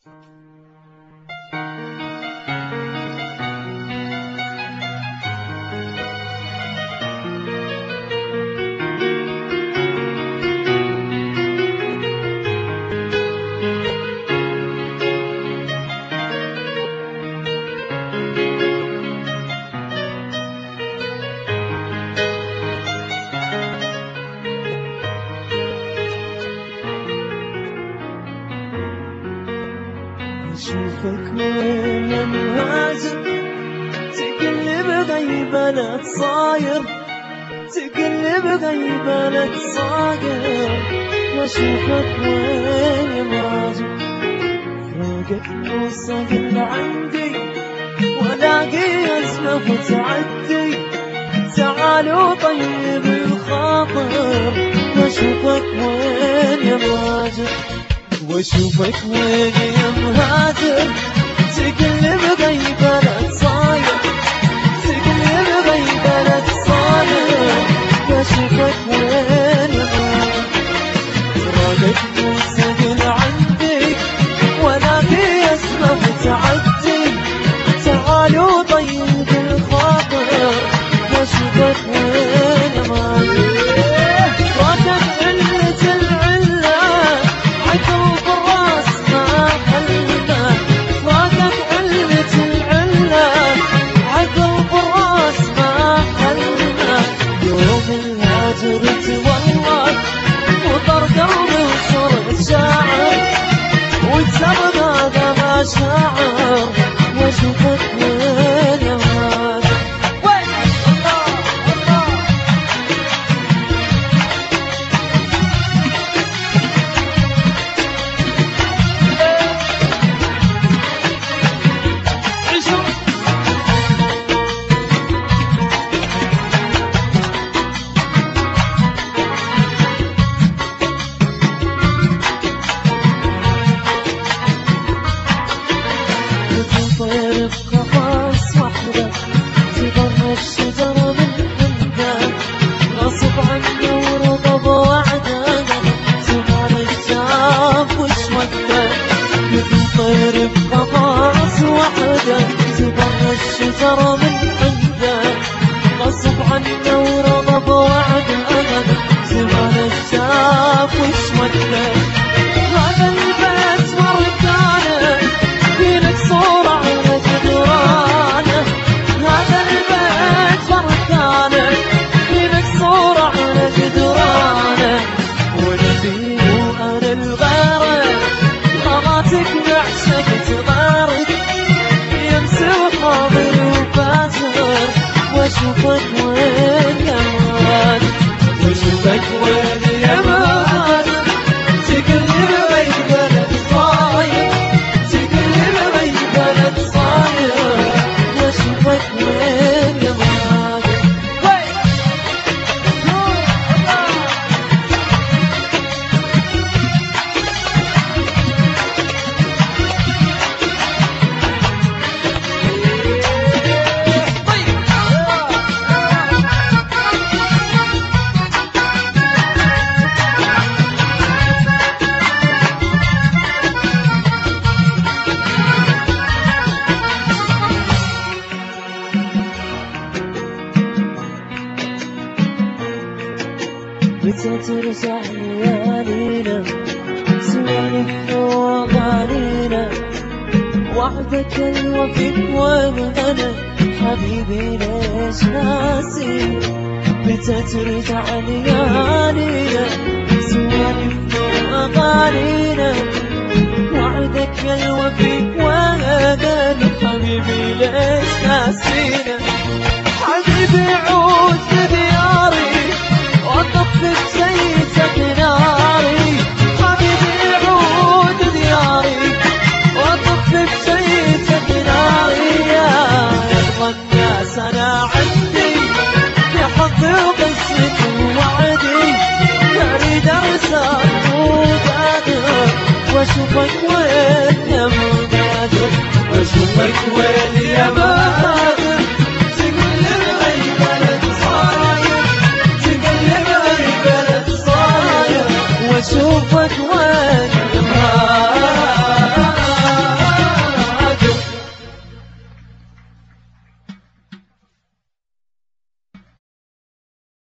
أشوفك وين مهاجر، تقلب غيبة لا تصاير، تقلب غيبة لا تصاير. وأشوفك وين مهاجر، فوقك توصل عندي ولاقي أزمة وتعدي. تعال وطيب الخاطر، وأشوفك وين يا مهاجر، واشوفك وين يا مهاجر. تقلب غيبة لا تصاير، تقلب غيبة لا تصاير. واشوفك وين يا مهاجر، تراقك توصل عندي ولاقي اسمه وتعدي. تعال وطيب الخاطر، واشوفك وين يا مهاجر. راكب علة العلة عقل بالراس ما حلنا، راكب علة العلة عقل بالراس ما حلنا. يوم الهاجرت والله وطر قلبي وصرت شاعر، واتسبب هذا ما شاعر. واشوفك وين يا مهاجر. طير بقفص وحده تبر الشجرة من عنده، غصب عنه ورضب وعده زمان الشاف وش وده. مثل طير بقفص وحده تبر الشجرة من عنده، غصب عنه ورضب وعده زمان الشاف وش وده. هذا البيت مركانه فينك صورة على جدرانه، هذا البيت مركانه فينك صورة على جدرانه. ونبي وأنا الغيرة خاطرك بعشقت غيرك، يمسي وحاضر وفاتر. واشوفك وين يا مهاجر، واشوفك وين يا مهاجر. تقلب غيبة لا تصاير، تقلب غيبة لا تصاير. واشوفك وين يا مهاجر. متى ترجع ليالينا، سوالفنا وأغانينا، وعدك الوفي وأنا حبيبي ليش ناسي. متى ترجع ليالينا، سوالفنا وأغانينا، وعدك الوفي وأنا حبيبي ليش ناسينا. حبيبي عود لدياري وأطفي بزيتك ناري، حبيبي عود دياري وأطفي بزيتك ناري. يا يرضى الناس أنا عندي في حظي وقسمتي ووعدي، أريد أرسل وقادر. وأشوفك وين